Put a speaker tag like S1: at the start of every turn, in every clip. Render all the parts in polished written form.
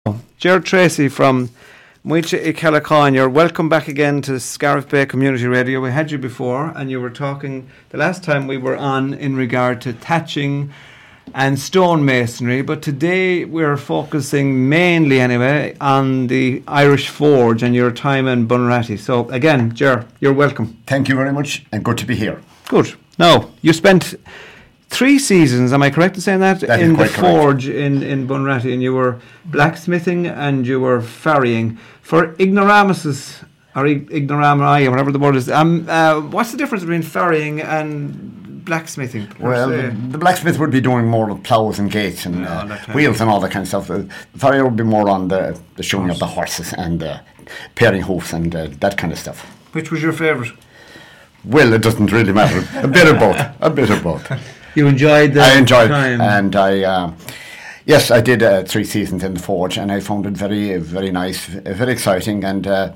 S1: Gerard Tracy from Muiche Icalacon. You're welcome back again to Scariff Bay Community Radio. We had you before and you were talking the last time we were on in regard to thatching and stonemasonry, but today we're focusing mainly anyway on the Irish Forge and your time in Bunratty. So again, Ger, you're welcome.
S2: Thank you very much and good to be here.
S1: Good. Now, you spent 3 seasons, am I correct in saying that in the forge in Bunratty, and you were blacksmithing and you were farrying. For ignoramuses, or ignoramai, or whatever the word is, what's the difference between farrying and blacksmithing?
S2: Well, the blacksmith would be doing more of ploughs and gates and wheels and all that kind of stuff. The farrier would be more on the shoeing of the horses and pairing hoofs and that kind of stuff.
S1: Which was your favourite?
S2: Well, it doesn't really matter. A bit of both.
S1: You enjoyed that?
S2: I enjoyed
S1: time.
S2: And yes, I did 3 seasons in the forge, and I found it very, very nice, very exciting, and the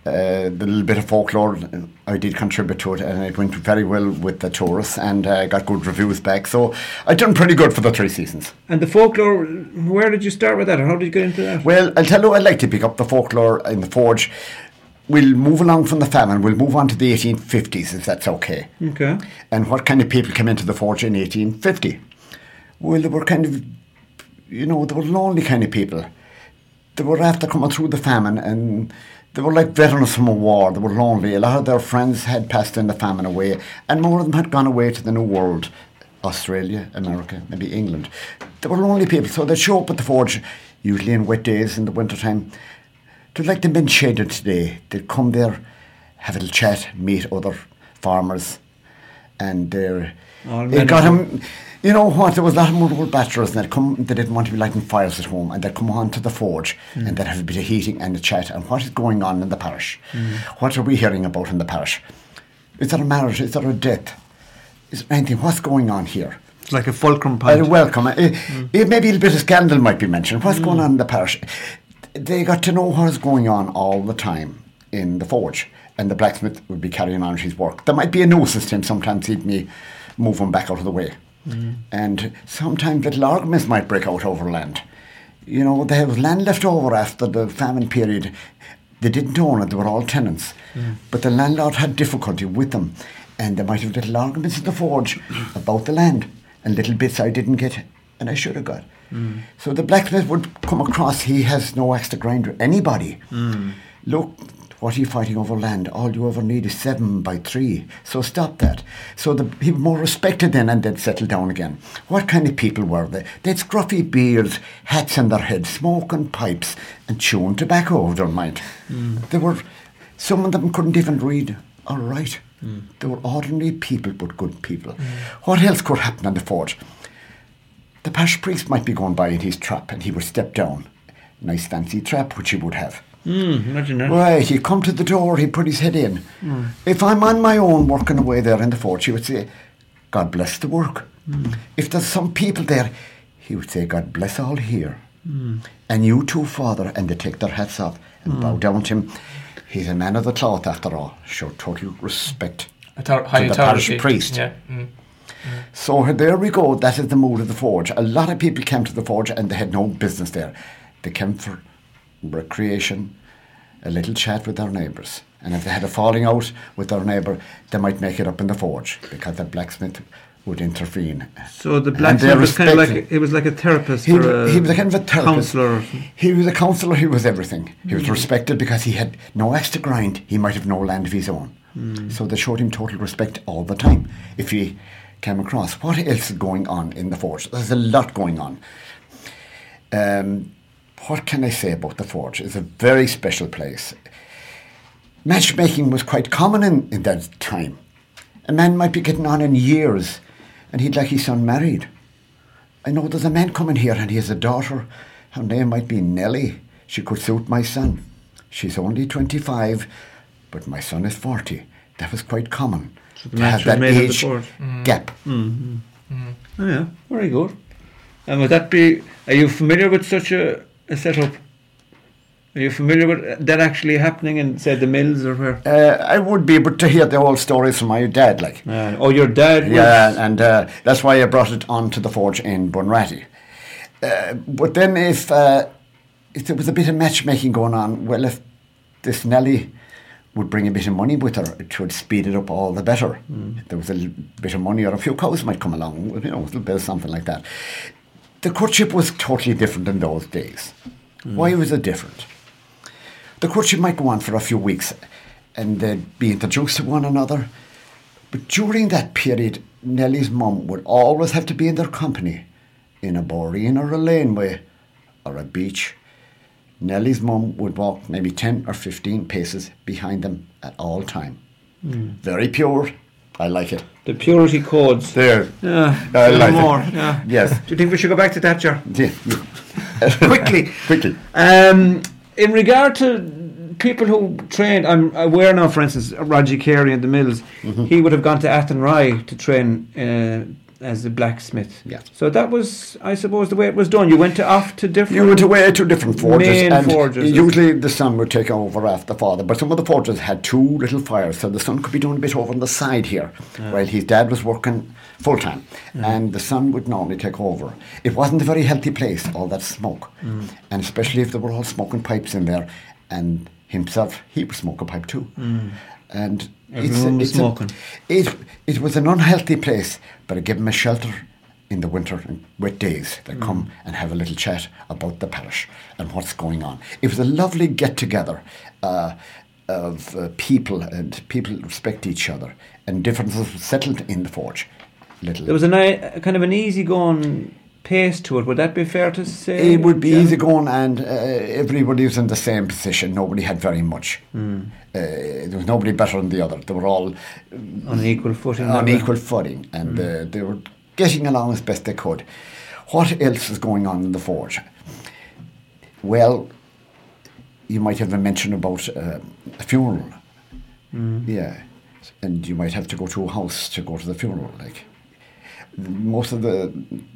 S2: little bit of folklore I did contribute to it, and it went very well with the tourists, and got good reviews back. So I done pretty good for the 3 seasons.
S1: And the folklore, where did you start with that, or how did you get into that?
S2: Well, I'll tell you, I'd like to pick up the folklore in the forge. We'll move along from the famine. We'll move on to the 1850s, if that's okay.
S1: Okay.
S2: And what kind of people came into the forge in 1850? Well, they were kind of, they were lonely kind of people. They were after coming through the famine, and they were like veterans from a war. They were lonely. A lot of their friends had passed in the famine away, and more of them had gone away to the New World, Australia, America, maybe England. They were lonely people, so they'd show up at the forge, usually in wet days in the winter time. To like the men shaded today, they'd come there, have a little chat, meet other farmers, and it got them. You know what? There was a lot of multiple bachelors, and they didn't want to be lighting fires at home, and they'd come on to the forge, and they'd have a bit of heating and a chat. And what is going on in the parish? What are we hearing about in the parish? Is there a marriage? Is there a death? Is there anything? What's going on here?
S1: It's like a fulcrum point.
S2: Welcome. Maybe a little bit of scandal might be mentioned. What's going on in the parish? They got to know what was going on all the time in the forge, and the blacksmith would be carrying on his work. There might be a nuisance to him. Sometimes he'd move him back out of the way. And sometimes little arguments might break out over land. They have land left over after the famine period. They didn't own it. They were all tenants. But the landlord had difficulty with them, and they might have little arguments in the forge about the land and little bits I didn't get and I should have got. So the blacksmith would come across, he has no axe to grind with anybody. Look, what are you fighting over land? All you ever need is 7 by 3. So stop that. So he was more respected then, and they'd settle down again. What kind of people were they? They had scruffy beards, hats on their heads, smoking pipes and chewing tobacco over their mind. Some of them couldn't even read or write. They were ordinary people, but good people. What else could happen on the forge? The parish priest might be going by in his trap, and he would step down. Nice fancy trap, which he would have.
S1: Imagine that.
S2: Right, he'd come to the door, he'd put his head in. If I'm on my own working away there in the forge, he would say, God bless the work. If there's some people there, he would say, God bless all here. And you too, Father. And they take their hats off and bow down to him. He's a man of the cloth, after all. Show total respect to the parish priest.
S3: Yeah.
S2: So there we go. That is the mood of the forge. A lot of people came to the forge and they had no business there. They came for recreation, a little chat with their neighbours. And if they had a falling out with their neighbour, they might make it up in the forge because the blacksmith would intervene.
S1: So the blacksmith was kind of like a therapist.
S2: He was a kind of a therapist.
S1: Counsellor.
S2: He was a counsellor. He was everything. He was respected because he had no axe to grind. He might have no land of his own. So they showed him total respect all the time. If he came across, what else is going on in the forge? There's a lot going on. What can I say about the forge? It's a very special place. Matchmaking was quite common in that time. A man might be getting on in years and he'd like his son married. I know there's a man coming here and he has a daughter. Her name might be Nellie. She could suit my son. She's only 25, but my son is 40. That was quite common.
S1: So the match was made age
S2: gap.
S1: Oh yeah, very good. And would that be, are you familiar with such a setup? Are you familiar with that actually happening in, say, the mills or where?
S2: I would be, but to hear the old stories from my dad, like.
S1: Your dad was?
S2: Yeah, and that's why I brought it on to the forge in Bunratty. But then if if there was a bit of matchmaking going on, well, if this Nellie would bring a bit of money with her, it would speed it up all the better. If there was a bit of money, or a few cows might come along, a little bit of something like that. The courtship was totally different in those days. Why was it different? The courtship might go on for a few weeks and they'd be introduced to one another. But during that period, Nellie's mum would always have to be in their company, in a boreen or a laneway or a beach. Nellie's mum would walk maybe 10 or 15 paces behind them at all time. Very pure. I like it.
S1: The purity codes.
S2: There.
S1: Yeah.
S2: I like
S1: more.
S2: it.
S1: Yeah.
S2: Yes.
S1: Do you think we should go back to Thatcher?
S2: Yeah.
S1: Quickly.
S2: Quickly.
S1: In regard to people who trained, I'm aware now, for instance, Roger Carey in the Mills, he would have gone to Athenry to train as a blacksmith.
S2: Yeah.
S1: So that was, I suppose, the way it was done. You went off to different...
S2: You went away to different forges.
S1: Main
S2: and
S1: forges.
S2: Usually the son would take over after the father, but some of the forges had two little fires, so the son could be doing a bit over on the side here, while his dad was working full-time, and the son would normally take over. It wasn't a very healthy place, all that smoke, and especially if they were all smoking pipes in there, and himself, he would smoke a pipe too. And
S1: Everyone was smoking.
S2: It was an unhealthy place, but it gave them a shelter in the winter and wet days. They come and have a little chat about the parish and what's going on. It was a lovely get-together of people, and people respect each other, and differences were settled in the forge.
S1: There was a kind of an easy-going pace to it. Would that be fair to say?
S2: It would be easy going, and everybody was in the same position. Nobody had very much. There was nobody better than the other. They were all
S1: on equal footing.
S2: And they were getting along as best they could. What else is going on in the forge? Well, you might have a mention about a funeral. Yeah, and you might have to go to a house to go to the funeral. Like most of the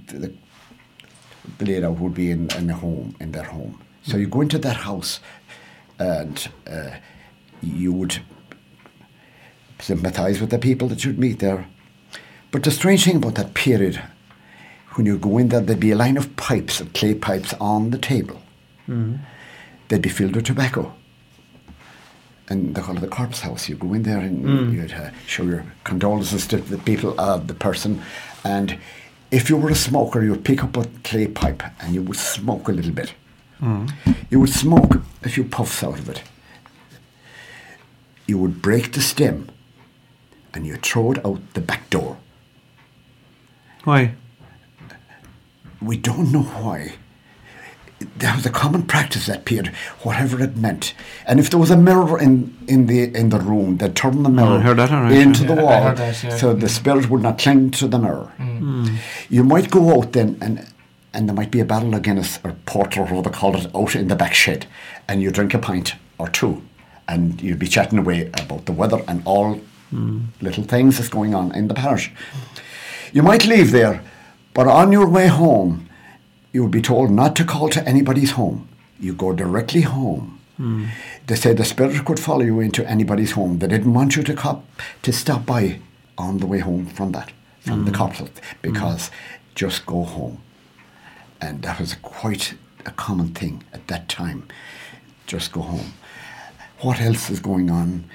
S2: later would be in their home. So you go into that house and you would sympathise with the people that you'd meet there. But the strange thing about that period, when you go in there, there'd be a line of pipes, of clay pipes on the table. They'd be filled with tobacco. And they call it the corpse house. You go in there and you'd show your condolences to the people, the person, and if you were a smoker, you would pick up a clay pipe and you would smoke a little bit. You would smoke a few puffs out of it. You would break the stem and you throw it out the back door.
S1: Why?
S2: We don't know why. That was a common practice that period, whatever it meant. And if there was a mirror in the room, they'd turn the mirror into the wall, so the spirit would not cling to the mirror. You might go out then, and there might be a bottle of Guinness or porter, or whatever they call it, out in the back shed, and you drink a pint or two, and you'd be chatting away about the weather and all little things that's going on in the parish. You might leave there, but on your way home, you would be told not to call to anybody's home. You go directly home. They said the spirit could follow you into anybody's home. They didn't want you to stop by on the way home from the corpse, because just go home. And that was quite a common thing at that time. Just go home. What else is going on?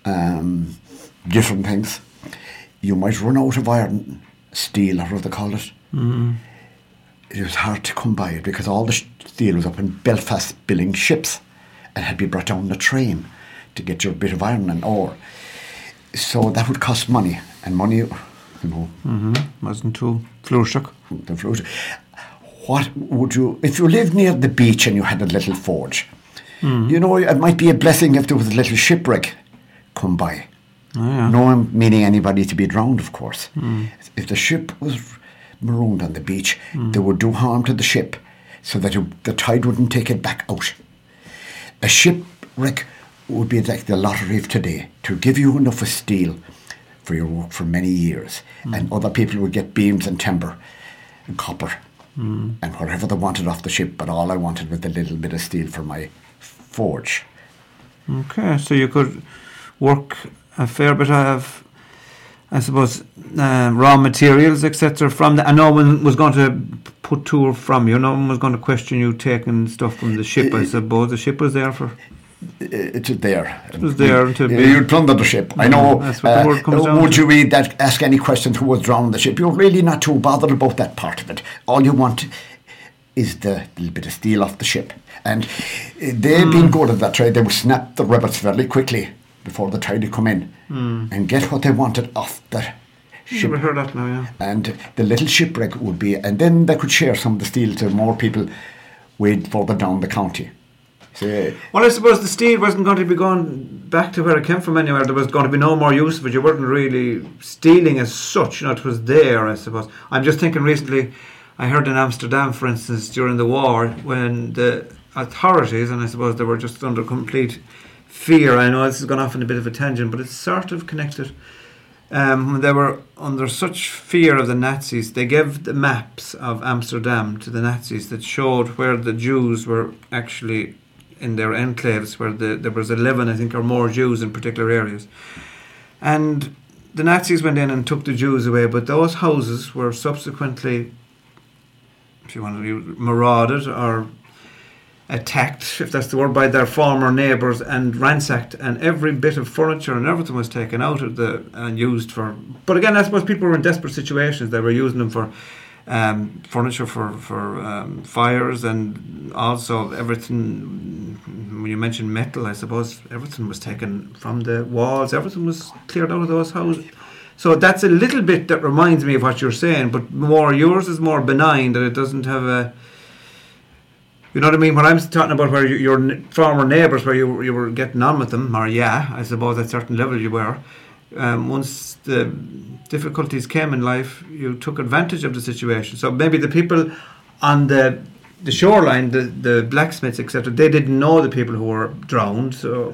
S2: Different things. You might run out of iron, steel, or whatever they call it. It was hard to come by it because all the steel was up in Belfast building ships and had to be brought down the train to get your bit of iron and ore. So that would cost money, and money,
S1: wasn't too flourishing.
S2: What would you, if you lived near the beach and you had a little forge, it might be a blessing if there was a little shipwreck come by. No one meaning anybody to be drowned, of course. If the ship was marooned on the beach, they would do harm to the ship so that the tide wouldn't take it back out. A shipwreck would be like the lottery of today, to give you enough of steel for your work for many years, and other people would get beams and timber and copper and whatever they wanted off the ship, but all I wanted was a little bit of steel for my forge.
S1: Okay, so you could work a fair bit of I suppose, raw materials, etc. from that. And no one was going to put to from you. No one was going to question you taking stuff from the ship, I suppose. The ship was there for...
S2: It was there.
S1: It was there to be...
S2: You'd plunder the ship. I know.
S1: That's what the word comes down
S2: would
S1: to.
S2: you read that, ask any questions who was drowning the ship? You're really not too bothered about that part of it. All you want is the little bit of steel off the ship. And they've been good at that trade. They would snap the rivets very quickly before they tried to come in and get what they wanted off the ship.
S1: Never heard that now, yeah.
S2: And the little shipwreck would be, and then they could share some of the steel to more people way further down the county. So,
S1: well, I suppose the steel wasn't going to be going back to where it came from anywhere. There was going to be no more use of it. You weren't really stealing as such. It was there, I suppose. I'm just thinking recently, I heard in Amsterdam, for instance, during the war, when the authorities, and I suppose they were just under complete fear. I know this has gone off on a bit of a tangent, but it's sort of connected. When they were under such fear of the Nazis, they gave the maps of Amsterdam to the Nazis that showed where the Jews were actually in their enclaves, where there was 11, I think, or more Jews in particular areas. And the Nazis went in and took the Jews away, but those houses were subsequently, if you want to use, marauded or attacked, if that's the word, by their former neighbours and ransacked, and every bit of furniture and everything was taken out of and used for. But again, I suppose people were in desperate situations. They were using them for furniture for fires, and also everything. When you mentioned metal, I suppose everything was taken from the walls. Everything was cleared out of those houses. So that's a little bit that reminds me of what you're saying, but yours is more benign, that it doesn't have a... You know what I mean? When I'm talking about where your former neighbours, where you were getting on with them, or I suppose at a certain level you were, once the difficulties came in life, you took advantage of the situation. So maybe the people on the shoreline, the blacksmiths, etc., they didn't know the people who were drowned, so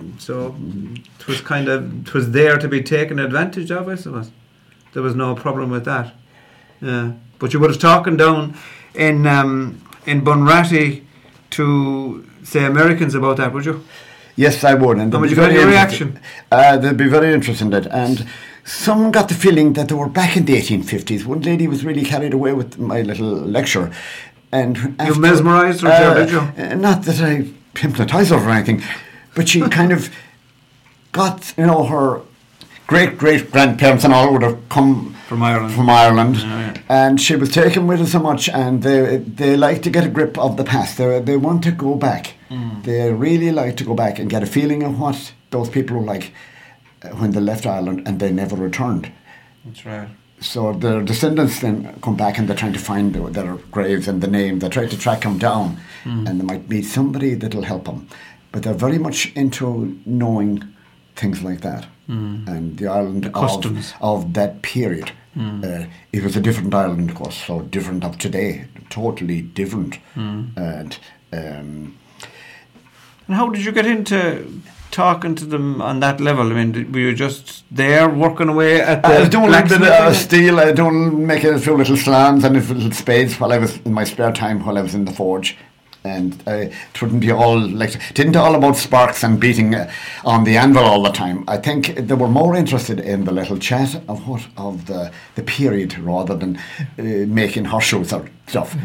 S1: it was there to be taken advantage of, I suppose. There was no problem with that. Yeah. But you would have talked down in Bunratty to, say, Americans about that, would you?
S2: Yes, I would. And
S1: would you get any reaction?
S2: They'd be very interested in it. And some got the feeling that they were back in the 1850s. One lady was really carried away with my little lecture. And
S1: you mesmerised her, did you?
S2: Not that I hypnotised her or anything, but she kind of got, her great-great-grandparents and all would have come
S1: from Ireland.
S2: And she was taken with her so much, and they like to get a grip of the past. They want to go back. They really like to go back and get a feeling of what those people were like when they left Ireland and they never returned.
S1: That's right.
S2: So their descendants then come back and they're trying to find their graves and the name. They try to track them down, and they might meet somebody that'll help them. But they're very much into knowing things like that. And the Ireland of that period. It was a different Ireland, of course, so different of today, totally different. And
S1: how did you get into talking to them on that level? I mean, were you just there working away at the...
S2: I was doing a little bit of steel. I was making a few little slams and a few little spades while I was in my spare time while I was in the forge. And it wouldn't be all didn't all about sparks and beating on the anvil all the time. I think they were more interested in the little chat of the period rather than making horseshoes or stuff.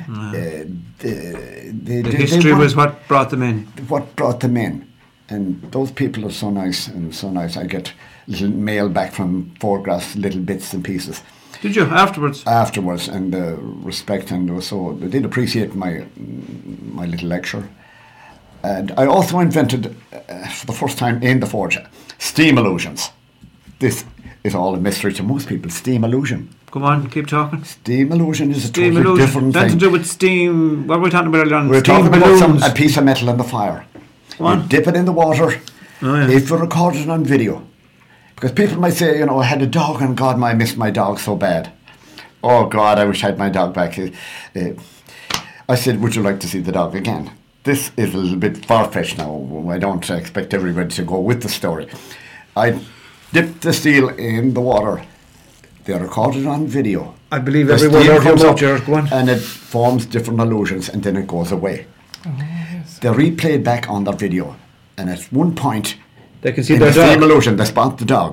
S1: The history was what brought them in.
S2: What brought them in, and those people are so nice and so nice. I get little mail back from photographs, little bits and pieces.
S1: Did you afterwards?
S2: Afterwards, and respect, and so they did appreciate my little lecture. And I also invented, for the first time in the forge, steam illusions. This is all a mystery to most people. Steam illusion.
S1: Come on, keep talking.
S2: Steam illusion is a totally different thing.
S1: That's to do with steam. What were we talking about earlier on?
S2: We're talking about a piece of metal in the fire.
S1: Come on.
S2: You dip it in the water. Oh, yeah. If you record it on video. Because people might say, I had a dog and God, I missed my dog so bad. Oh God, I wish I had my dog back. I said, would you like to see the dog again? This is a little bit far-fetched now. I don't expect everybody to go with the story. I dipped the steel in the water. They recorded on video.
S1: I believe everyone comes up,
S2: and it forms different illusions and then it goes away.
S1: Oh, yes.
S2: They replayed back on their video, and at one point,
S1: they can see
S2: in
S1: their
S2: the
S1: dog.
S2: same illusion, they spot the dog.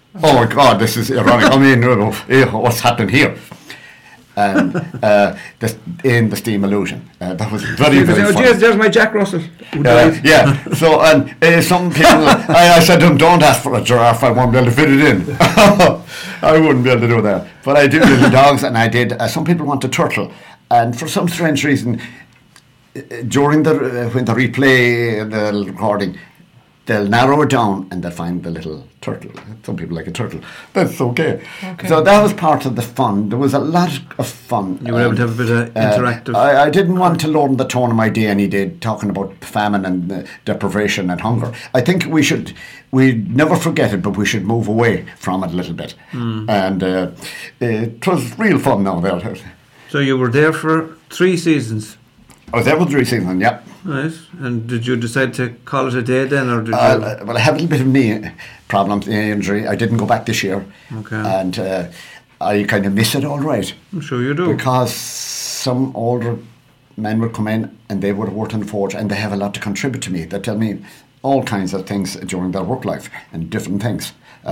S2: Oh God, this is ironic. I mean, what's happening here? In the Steam Illusion. That was very, very funny.
S1: There's my Jack Russell.
S2: Yeah. So, some people, I said to them, don't ask for a giraffe. I won't be able to fit it in. I wouldn't be able to do that. But I did little dogs, and I did. Some people want a turtle, and for some strange reason, during when they replay the recording, they'll narrow it down and they'll find the little turtle. Some people like a turtle. That's okay. So that was part of the fun. There was a lot of fun.
S1: You were able to have a bit of interactive.
S2: I didn't want to lower the tone of my day any day talking about famine and deprivation and hunger. I think we'd never forget it, but we should move away from it a little bit. And it was real fun now there.
S1: So you were there for 3 seasons?
S2: I was there for 3 seasons, yeah.
S1: Right. And did you decide to call it a day then, or did you?
S2: Well, I had a little bit of knee problems, knee injury. I didn't go back this year.
S1: Okay.
S2: And I kind of miss it all right.
S1: I'm sure you do.
S2: Because some older men would come in and they would have worked in the forge and they have a lot to contribute to me. They tell me all kinds of things during their work life and different things.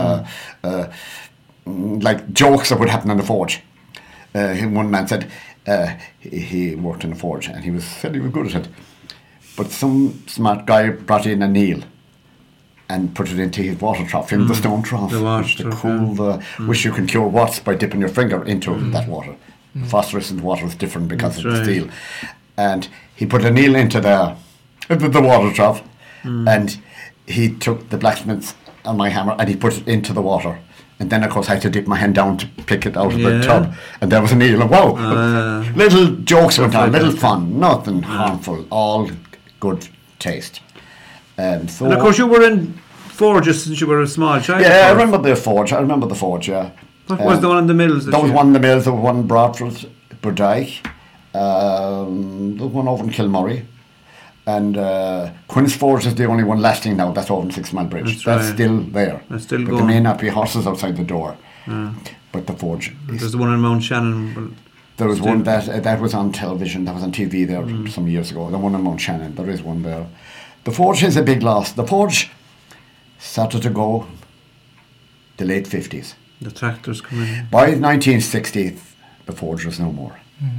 S2: Like jokes that would happen in the forge. One man said he worked in the forge and he said he was good at it. But some smart guy brought in a nail and put it into his water trough, in the stone trough, to cool which you can cure warts by dipping your finger into that water. Phosphorescent water is different because of the steel. And he put a nail into the water trough, and he took the blacksmith on my hammer and he put it into the water. And then, of course, I had to dip my hand down to pick it out of the tub. And there was a nail. And wow! Little jokes went on, little fun, nothing harmful, all good taste. And
S1: of course, you were in forges since you were a small child.
S2: Yeah, I remember the forge. Yeah.
S1: What was the one in the mills?
S2: There was one in the mills, there was one in Broadford, Burdyke, there was one over in Kilmurray. And Quinn's Forge is the only one lasting now. That's over in 6 Mile Bridge. That's still there.
S1: That's still
S2: but
S1: going.
S2: There may not be horses outside the door. But the forge.
S1: There's the one in Mount Shannon.
S2: There was one that was on television. That was on TV there some years ago. The one in Mount Shannon. There is one there. The forge is a big loss. The forge started to go the late 50s.
S1: The tractors come in.
S2: By 1960, the forge was no more.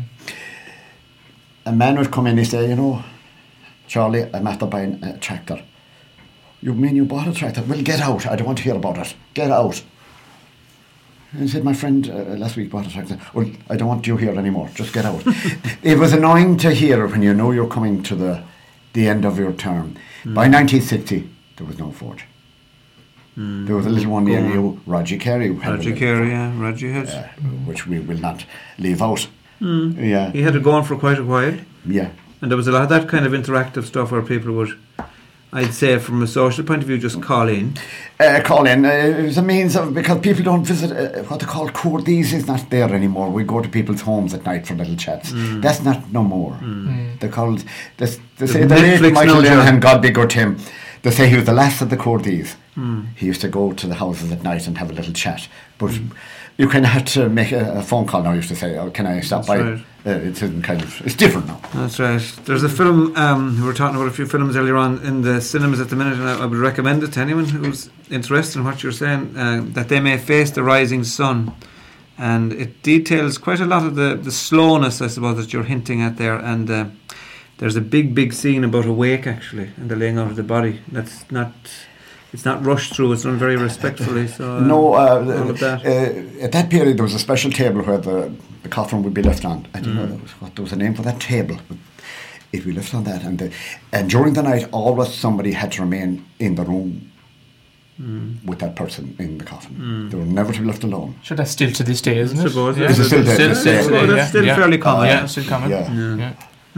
S2: A man would come in and say, Charlie, I'm after buying a tractor. You mean you bought a tractor? Well, get out. I don't want to hear about it. Get out. And he said, my friend last week bought a tractor. Well, I don't want you here anymore. Just get out. It was annoying to hear when you know you're coming to the end of your term. By 1960, there was no forge. There was a little one near you, Roger Carey.
S1: Roger had.
S2: Which we will not leave out.
S1: Yeah. He had it going for quite a while.
S2: Yeah.
S1: And there was a lot of that kind of interactive stuff where people would, I'd say from a social point of view, just call in.
S2: It was a means of, because people don't visit, what they call courties is not there anymore. We go to people's homes at night for little chats. That's not no more. They call, they say the late Michael Linehan, God be good to him, they say he was the last of the courties. He used to go to the houses at night and have a little chat. But you kind of had to make a phone call now. You used to say, can I stop by?
S1: Right.
S2: It's different now.
S1: That's right. There's a film, we were talking about a few films earlier on in the cinemas at the minute, and I would recommend it to anyone who's interested in what you're saying, that They May Face the Rising Sun. And it details quite a lot of the slowness, I suppose, that you're hinting at there. And there's a big scene about a wake, actually, and the laying out of the body. That's not... It's not rushed through, it's done very respectfully. So all of that.
S2: At that period, there was a special table where the coffin would be left on. I don't know there was a name for that table. But it would be left on that. And during the night, always somebody had to remain in the room with that person in the coffin. They were never to be left alone.
S3: Sure, that's still to this day, isn't it?
S1: I suppose,
S2: Is it still there?
S1: That's still fairly common.
S3: Yeah, it's still common.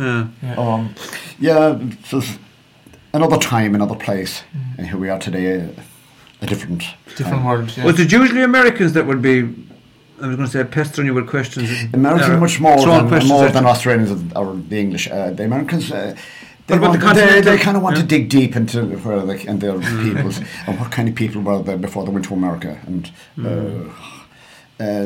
S2: So another time, another place, and here we are today, a different
S3: world. Yeah.
S1: Was it usually Americans that would be, I was going to say, pestering you with questions?
S2: Americans much more than Australians or the English. The Americans, they kind of want to dig deep into where and their peoples and what kind of people were there before they went to America. And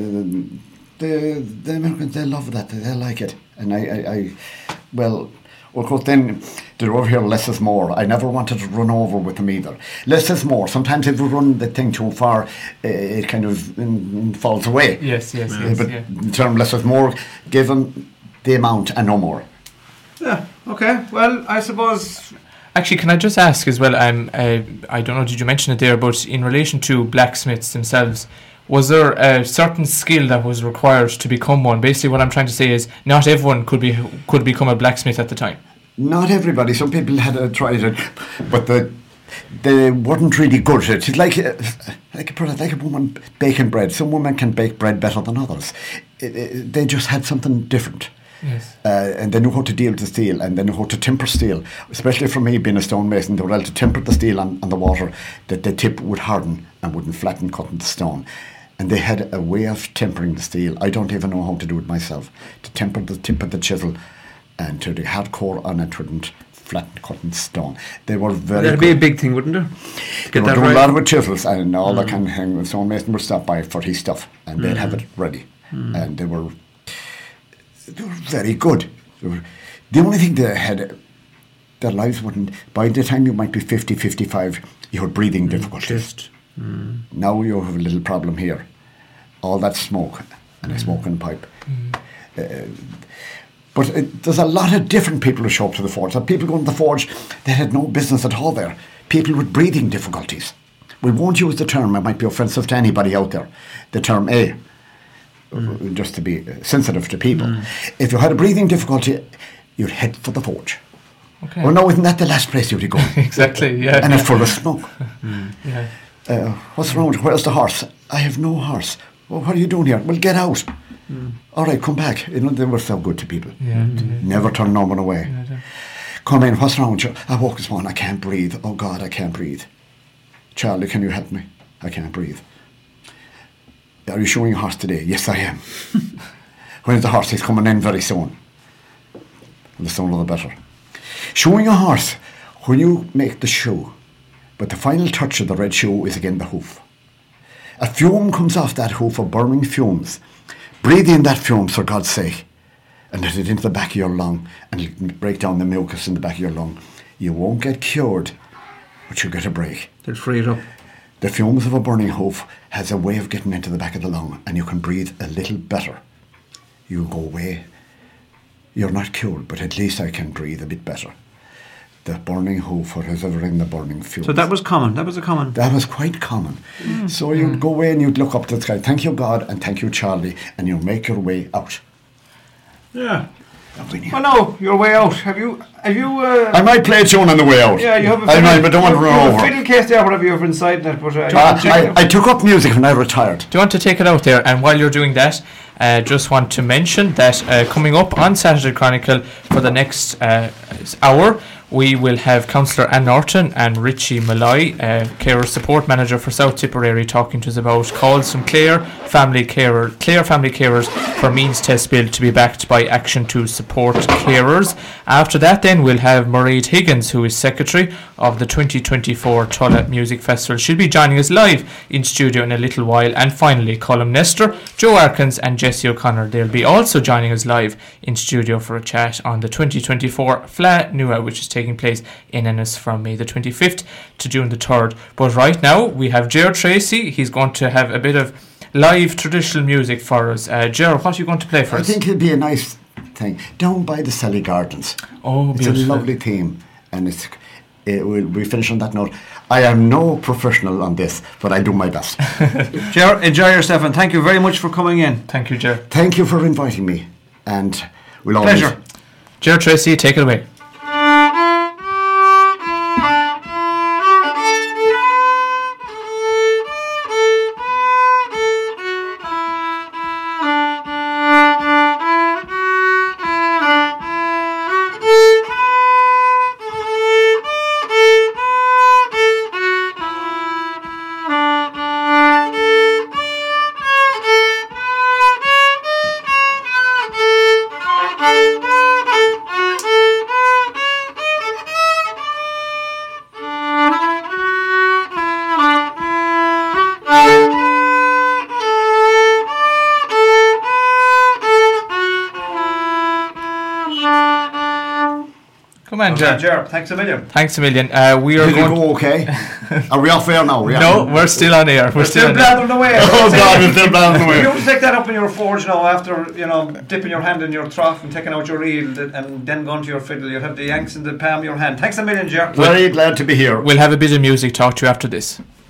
S2: the Americans, they love that, they like it. And I Of course, then they're over here, less is more. I never wanted to run over with them either. Less is more. Sometimes if we run the thing too far, it kind of falls away.
S3: Yes.
S2: But the term less is more, give them the amount and no more.
S1: Yeah, okay. Well, I suppose...
S3: Actually, can I just ask as well, I don't know, did you mention it there, but in relation to blacksmiths themselves, was there a certain skill that was required to become one? Basically, what I'm trying to say is not everyone could become a blacksmith at the time.
S2: Not everybody. Some people had tried it, but they weren't really good at it. It's like a woman baking bread. Some women can bake bread better than others. They just had something different.
S3: Yes.
S2: And they knew how to deal with the steel, and they knew how to temper steel. Especially for me, being a stonemason, they were able to temper the steel on the water, that the tip would harden and wouldn't flatten cutting the stone. And they had a way of tempering the steel. I don't even know how to do it myself. To temper the tip of the chisel and to the hard core on it wouldn't flatten cutting stone. They were very
S1: That'd be a big thing, wouldn't it?
S2: They were doing a lot with chisels and all that kind of thing. The stonemason would stop by for his stuff and they'd have it ready. And they were very good. The only thing they had, their lives wouldn't, by the time you might be 50, 55, you had breathing difficulties. Now you have a little problem here. All that smoke and a smoking pipe. But there's a lot of different people who show up to the forge. There are people going to the forge that had no business at all there. People with breathing difficulties. We won't use the term, it might be offensive to anybody out there, the term A. Just to be sensitive to people. If you had a breathing difficulty, you'd head for the forge.
S3: Okay.
S2: Well, no, isn't that the last place you'd be going?
S3: Exactly, yeah.
S2: And it's full of smoke.
S3: Yeah.
S2: What's wrong? Where's the horse? I have no horse. Well, what are you doing here? Well, get out. All right, come back. You know, they were so good to people.
S3: Yeah.
S2: Never turn no one away.
S3: Yeah.
S2: Come in, what's wrong with you? I woke this morning, I can't breathe. Oh God, I can't breathe. Charlie, can you help me? I can't breathe. Are you showing a horse today? Yes, I am. When's the horse? He's coming in very soon. The sooner the better. Showing a horse, when you make the shoe, but the final touch of the red shoe is again the hoof. A fume comes off that hoof of burning fumes. Breathe in that fume for God's sake and let it into the back of your lung and it'll break down the mucus in the back of your lung. You won't get cured, but you'll get a break.
S1: They'll free it up.
S2: The fumes of a burning hoof has a way of getting into the back of the lung and you can breathe a little better. You go away. You're not cured, but at least I can breathe a bit better. The burning hoof or is ever in the burning fumes.
S1: So that was common. That was
S2: That was quite common. So you'd go away and you'd look up to the sky. Thank you, God, and thank you, Charlie, and you'll make your way out.
S1: Yeah.
S2: Lovely.
S1: Well, no, your way out. Have you?
S2: I might play a tune on the way out.
S1: Yeah, you have a
S2: I
S1: fiddle,
S2: might, but don't want to run over.
S1: Fiddle case there, whatever you have inside that. But
S2: I took up music when I retired.
S3: Do you want to take it out there? And while you're doing that, just want to mention that coming up on Saturday Chronicle for the next hour, we will have Councillor Ann Norton and Richie Malloy, carer support manager for South Tipperary, talking to us about calls from Clare family carers for means test bill to be backed by action to support carers. After that, then we'll have Mairead Higgins, who is secretary of the 2024 Tulla Music Festival. She'll be joining us live in studio in a little while. And finally, Colm Nestor, Joe Arkins and Jesse O'Connor. They'll be also joining us live in studio for a chat on the 2024 Fla Nua, which is taking place in Ennis from May the 25th to June the 3rd. But right now we have Ger Tracy. He's going to have a bit of live traditional music for us. Ger, what are you going to play for us?
S2: I think it'd be a nice thing. Down by the Sally Gardens.
S3: Oh, beautiful.
S2: It's a lovely theme, and we'll finish on that note. I am no professional on this, but I do my best.
S1: Ger, enjoy yourself, and thank you very much for coming in.
S3: Thank you, Ger.
S2: Thank you for inviting me, and we'll always...
S1: Pleasure.
S3: Ger Tracy, take it away. man, Ger.
S1: Ger, thanks a million.
S3: Thanks a million. We are
S2: Did it
S3: going.
S2: go okay? Are we off air now?
S3: No, we're still on air. We're still on air.
S1: blathering away.
S2: Oh God, we're still blathering away.
S1: You have to take that up in your forge now after, dipping your hand in your trough and taking out your reel and then going to your fiddle. You'll have the Yanks in the palm of your hand. Thanks a million, Ger.
S2: Very glad to be here.
S3: We'll have a bit of music talk to you after this.